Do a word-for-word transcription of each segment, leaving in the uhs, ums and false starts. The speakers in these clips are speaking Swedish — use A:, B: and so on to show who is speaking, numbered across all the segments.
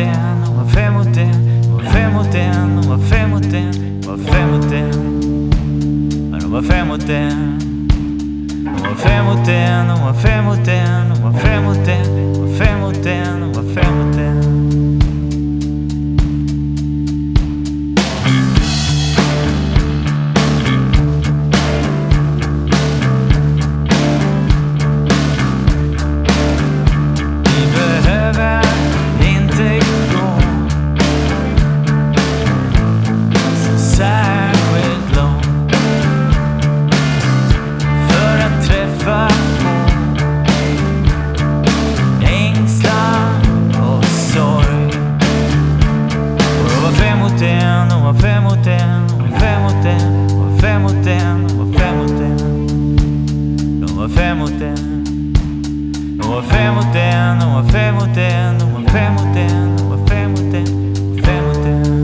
A: en, hon var fem mot en, hon var fem mot en, hon var fem mot en, hon var fem mot en. Hon var fem mot en. Hon var fem mot en, hon var fem mot en, hon var fem mot en, hon var fem mot en, hon var fem mot en. Fem mot en, fem mot en, fem mot en, fem mot en. De var fem mot en. De var fem mot en, de var fem mot en, de var fem mot en, de var fem mot en, fem mot en.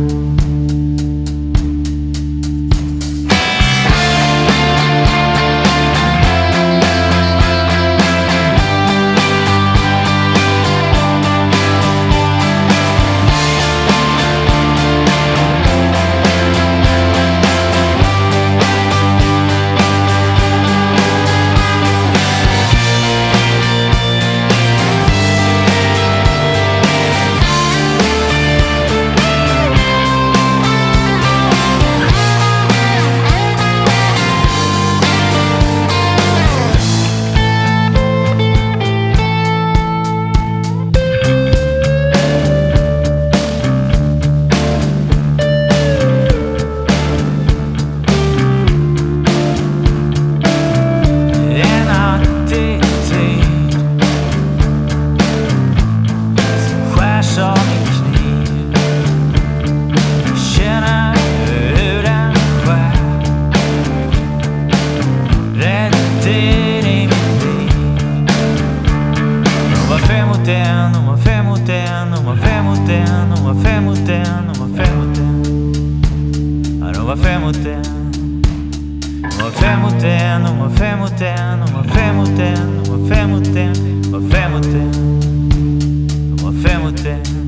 A: Fem mot en, hon var fem mot en, hon var fem mot en, hon var fem mot en, hon var fem mot en. Ja, de var fem mot en. Hon var fem mot en, hon var fem mot en, hon var fem mot en, hon var fem mot en, hon var fem mot en. Hon var fem mot en.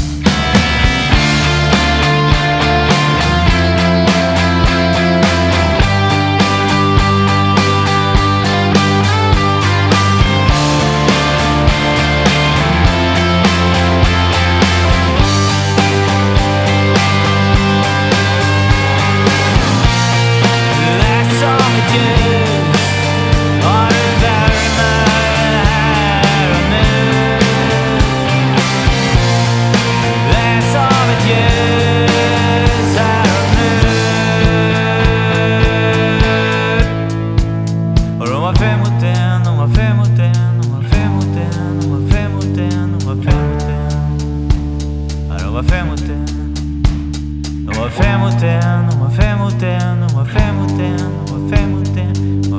A: Fem mot en. De var fem mot en, de var fem mot en, de var fem mot en, de var fem mot en.